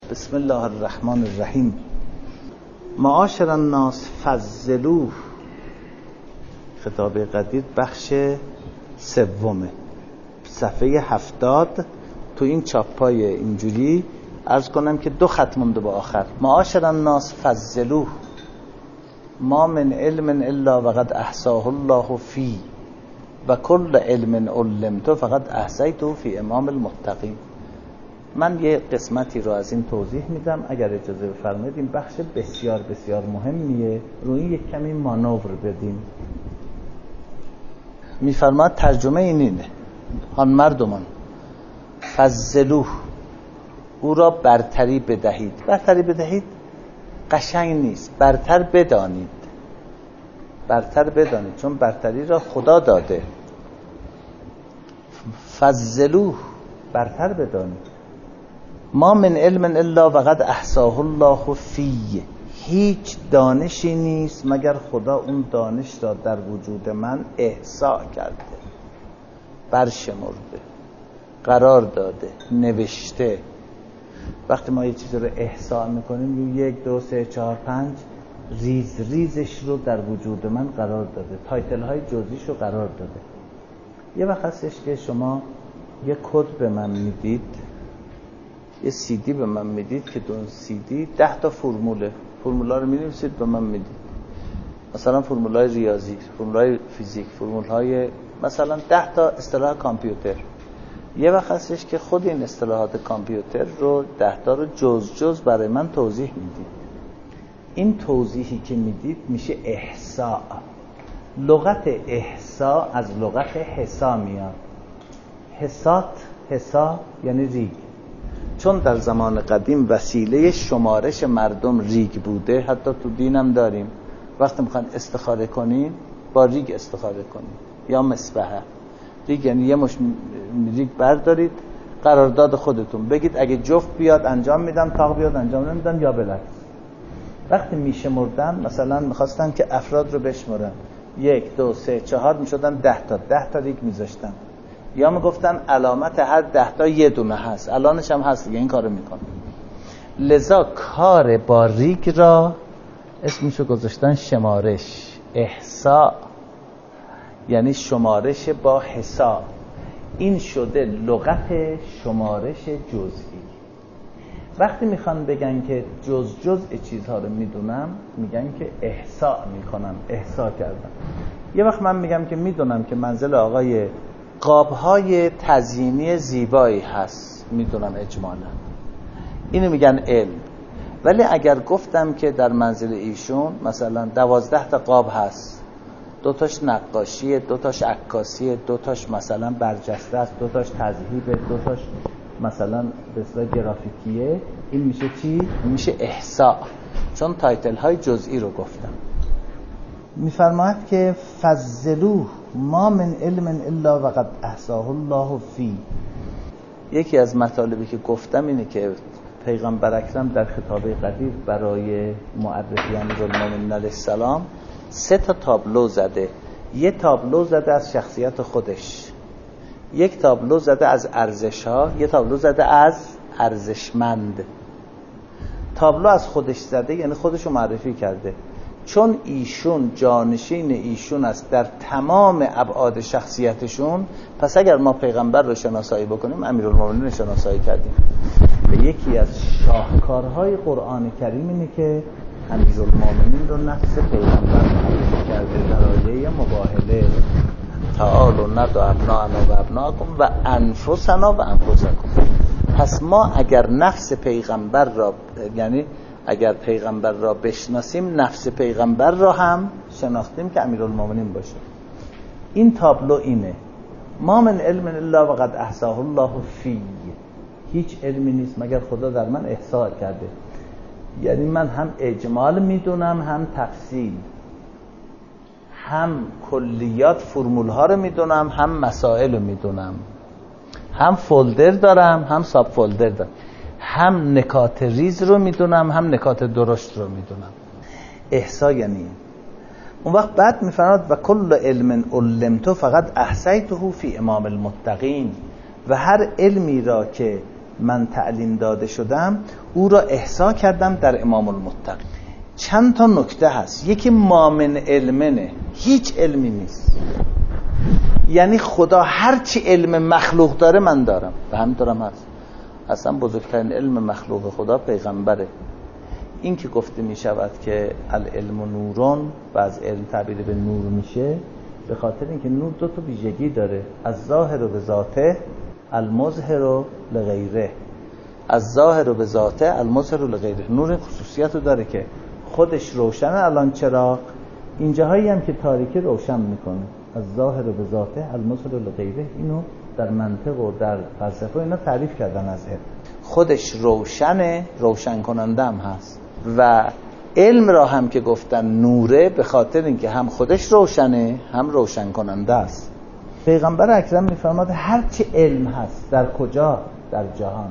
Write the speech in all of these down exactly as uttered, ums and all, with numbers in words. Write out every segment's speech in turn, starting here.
بسم الله الرحمن الرحیم. معاشر الناس فضلوه، خطاب قدیر، بخش سومه، صفحه هفتاد. تو این چاپای اینجوری عرض کنم که دو خط مونده به آخر. معاشر الناس فضلوه ما من علم الا وقد احصاه الله فی و کل علم علمته فقط احصیته فی امام المتقین. من یه قسمتی رو از این توضیح میدم، اگر اجازه بفرمایید. این بخش بسیار بسیار مهمیه، روی یک کمی مانور بدیم. میفرماد ترجمه این اینه: آن مردمان فضلوه، او را برتری بدهید. برتری بدهید قشنگ نیست، برتر بدانید. برتر بدانید چون برتری را خدا داده. فضلوه، برتر بدانید. ما من علم الا وقد احصاه الله فی، هیچ دانشی نیست مگر خدا اون دانش را در وجود من احصا کرده، برشمرده، قرار داده، نوشته. وقتی ما یه چیزی رو احصا میکنیم، یک دو سه چهار پنج، ریز ریزش رو در وجود من قرار داده، تایتل های جزئیش رو قرار داده. یه وقت هستش که شما یه کد به من میدید، یه سی دی به من میدید که دو سی دی ده تا فرموله، فرمولا رو مینویسید به من میدید. مثلا فرمولای ریاضی، فرمولای فیزیک، فرمولهای مثلا ده تا اصطلاح کامپیوتر. یه وقت هستش که خود این اصطلاحات کامپیوتر رو ده تا رو جز جز برای من توضیح میدید. این توضیحی که میدید میشه احصاء. لغت احصاء از لغت حصا میاد. حصات، حصا یعنی ریگ. چون در زمان قدیم وسیله شمارش مردم ریگ بوده، حتی تو دینم داریم، وقتی میخوان استخاره کنین با ریگ استخاره کنین یا مسبحه. ریگ یعنی یه مش ریگ بردارید، قرارداد خودتون بگید اگه جفت بیاد انجام میدم، تاق بیاد انجام نمیدم، یا بالعکس. وقتی میشمردن، مثلا میخواستن که افراد رو بشمرن، یک دو سه چهار میشدن ده تا، ده تا ریگ میذاشتن، یا میگفتن علامت هر ده تا یه دونه هست، الانش هم هست دیگه، این کارو میکنه. لذا کار با ریگ را اسمشو گذاشتن شمارش، احصاء، یعنی شمارش با حساب. این شده لغت شمارش جزئی. وقتی میخوان بگن که جز جز چیزها رو میدونم، میگن که احصاء میکنم، احصاء کردم. یه وقت من میگم که میدونم که منزل آقای قابهای تزیینی زیبایی هست، میدونم اجمالا، اینو میگن علم. ولی اگر گفتم که در منزل ایشون مثلا دوازده تا قاب هست، دوتاش نقاشیه، دوتاش عکاسیه، دوتاش مثلا برجسته است، دوتاش تذهیبه، دوتاش مثلا به اصطلاح گرافیکیه، این میشه چی؟ این میشه احصاء، چون تایتل های جزئی رو گفتم. میفرماید که فضلوه ما من علم الا وقد احصاه الله فی. یکی از مطالبی که گفتم اینه که پیغمبر اکرم در خطاب قدیر برای معرفی امیرالمومنین علیه السلام سه تا تابلو زده. یه تابلو زده از شخصیت خودش، یک تابلو زده از ارزش‌ها، یه تابلو زده از ارزشمند. تابلو از خودش زده یعنی خودش رو معرفی کرده، چون ایشون جانشین ایشون است در تمام ابعاد شخصیتشون. پس اگر ما پیغمبر رو شناسایی بکنیم، امیرالمومنین رو شناسایی کردیم. و یکی از شاهکارهای قرآن کریم اینه که امیرالمومنین رو نفس پیغمبر معرفی کرده در آیه مباهله: تعالوا ندعو ابناءنا و ابناءکم و انفسنا و انفسکم. پس ما اگر نفس پیغمبر را، یعنی اگر پیغمبر را بشناسیم، نفس پیغمبر را هم شناختیم که امیرالمومنین باشه. این تابلو اینه: ما من علم الا وقد احصاه الله فی. هیچ علمی نیست مگر خدا در من احصا کرده. یعنی من هم اجمال میدونم، هم تفصیل، هم کلیات فرمول ها رو میدونم، هم مسائل رو میدونم، هم فولدر دارم، هم ساب فولدر دارم، هم نکات ریز رو میدونم، هم نکات درشت رو میدونم. احصا یعنی اون وقت بعد میفرماد و کل علم علمته فقط احصیته فی امام المتقین. و هر علمی را که من تعلیم داده شدم او را احصا کردم در امام المتقی. چند تا نکته هست. یکی ما من علمنه، هیچ علمی نیست. یعنی خدا هر چی علم مخلوق داره من دارم و همینطورم هست. اصلا بزرگترین علم مخلوق خدا پیغمبره. این که گفته می شود که العلم نورون و از علم تعبیر به نور میشه به خاطر اینکه نور دو تا ویژگی داره، از ظاهر و به ذاته، المظهر و لغیره. از ظاهر و به ذاته، المظهر و لغیره. نور خصوصیت رو داره که خودش روشنه، الان چراغ این جاهایی هم که تاریکی روشن میکنه. از ظاهر و به ذاته، المظهر و لغیره. اینو در منطق و در فلسفه اینا تعریف کردن از علم. خودش روشنه، روشن کننده هم هست. و علم را هم که گفتن نوره به خاطر اینکه هم خودش روشنه هم روشن کننده است. پیغمبر اکرم میفرماد هر چی علم هست در کجا؟ در جهان.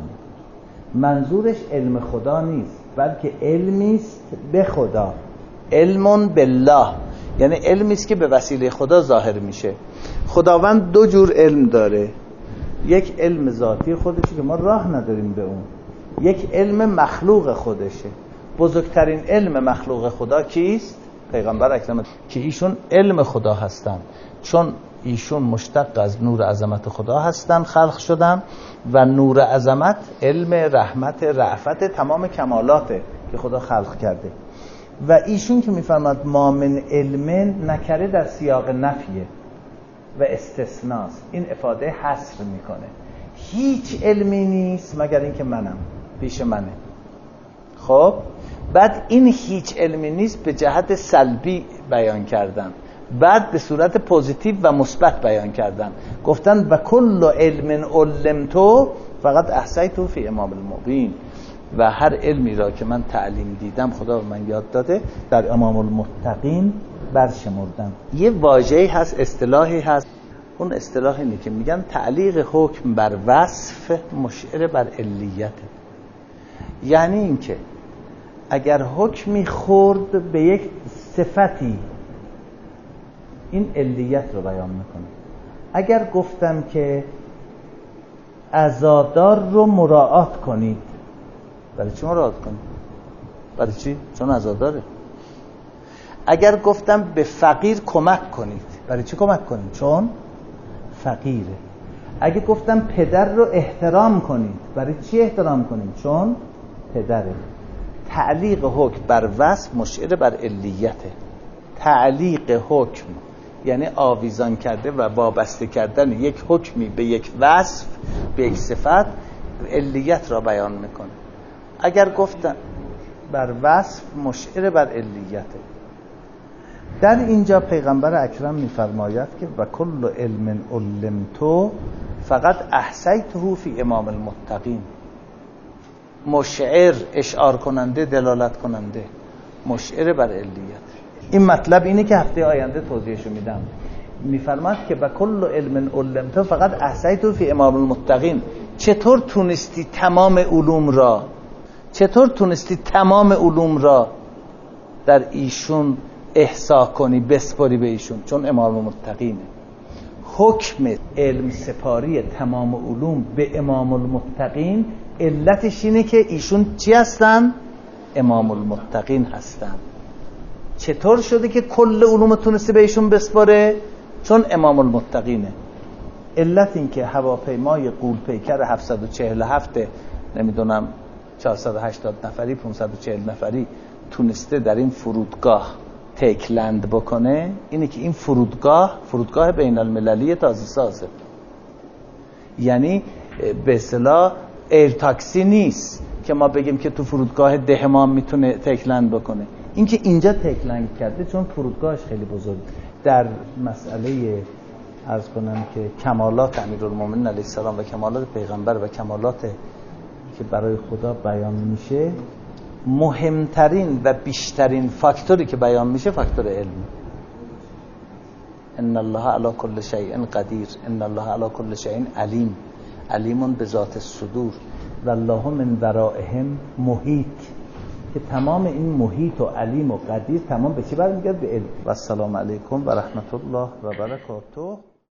منظورش علم خدا نیست بلکه علمی است به خدا. علم بالله یعنی علمی است که به وسیله خدا ظاهر میشه. خداوند دو جور علم داره، یک علم ذاتی خودشه که ما راه نداریم به اون، یک علم مخلوق خودشه. بزرگترین علم مخلوق خدا کیست؟ پیغمبر اکرم که ایشون علم خدا هستن، چون ایشون مشتق از نور عظمت خدا هستن، خلق شدن و نور عظمت علم رحمت رأفت تمام کمالاته که خدا خلق کرده. و ایشون که میفرماد ما من علم نکره در سیاق نفیه و استثناست، این افاده حصر میکنه. هیچ علمی نیست مگر اینکه منم، پیش منه. خب بعد این هیچ علمی نیست به جهت سلبی بیان کردن، بعد به صورت پوزیتیو و مثبت بیان کردن. گفتن و کل علم علمتو فقط احصیته فی امام المبین. و هر علمی را که من تعلیم دیدم خدا به من یاد داده در امام المتقین برشمردم. یه واژه‌ای هست، اصطلاحی هست، اون اصطلاح اینه که میگن تعلیق حکم بر وصف مشعر بر علیته. یعنی اینکه اگر حکمی خورد به یک صفتی این علیت رو بیان میکنه. اگر گفتم که عزادار رو مراعات کنید، برای چی مراعات کنید؟ برای چی؟ چون عزاداره. اگر گفتم به فقیر کمک کنید، برای چی کمک کنید؟ چون فقیره. اگه گفتم پدر رو احترام کنید، برای چی احترام کنید؟ چون پدره. تعلیق حکم بر وصف مشعر بر علیته. تعلیق حکم یعنی آویزان کرده و وابسته کردن یک حکمی به یک وصف، به یک صفت، علیت را بیان میکنه. اگر گفتن بر وصف مشعر بر علیته. در اینجا پیغمبر اکرم میفرماید که و کل علم علمتو فقط احصیته فی امام المتقین. مشعر، اشعار کننده، دلالت کننده، مشعر بر علیت. این مطلب اینه که هفته آینده توضیحشو میدم. میفرماد که با کل علم علمتو فقط احصیته فی امام المتقین. چطور تونستی تمام علوم را چطور تونستی تمام علوم را در ایشون احصا کنی، بسپاری به ایشون؟ چون امام المتقینه. حکم علم سپاری تمام علوم به امام المتقین علتش اینه که ایشون چی هستن؟ امام المتقین هستن. چطور شده که کل علوم تونستی به ایشون بسپاره؟ چون امام المتقینه. علت این که هواپیمای غول پیکر هفتصد و چهل و هفت نمیدونم چهارصد و هشتاد نفری پانصد و چهل نفری تونسته در این فرودگاه تیکلند بکنه، اینه که این فرودگاه فرودگاه بین المللی تازه سازه. یعنی به اصطلاح ایر تاکسی نیست که ما بگیم که تو فرودگاه دهمان میتونه تیکلند بکنه. این که اینجا تیکلند کرده چون فرودگاهش خیلی بزرگ. در مسئله عرض کنم که کمالات امیرالمومنین علیه السلام و کمالات پیغمبر و کمالات که برای خدا بیان میشه، مهمترین و بیشترین فاکتوری که بیان میشه فاکتور علم. ان الله علی کل شیء قدیر، ان الله علی کل شیء علیم، علیم به ذات الصدور و الله من ورائهم محیط، که تمام این محیط و علیم و قدیر تمام به چی برمیگرده؟ به علم. و السلام علیکم و رحمت الله و برکاته.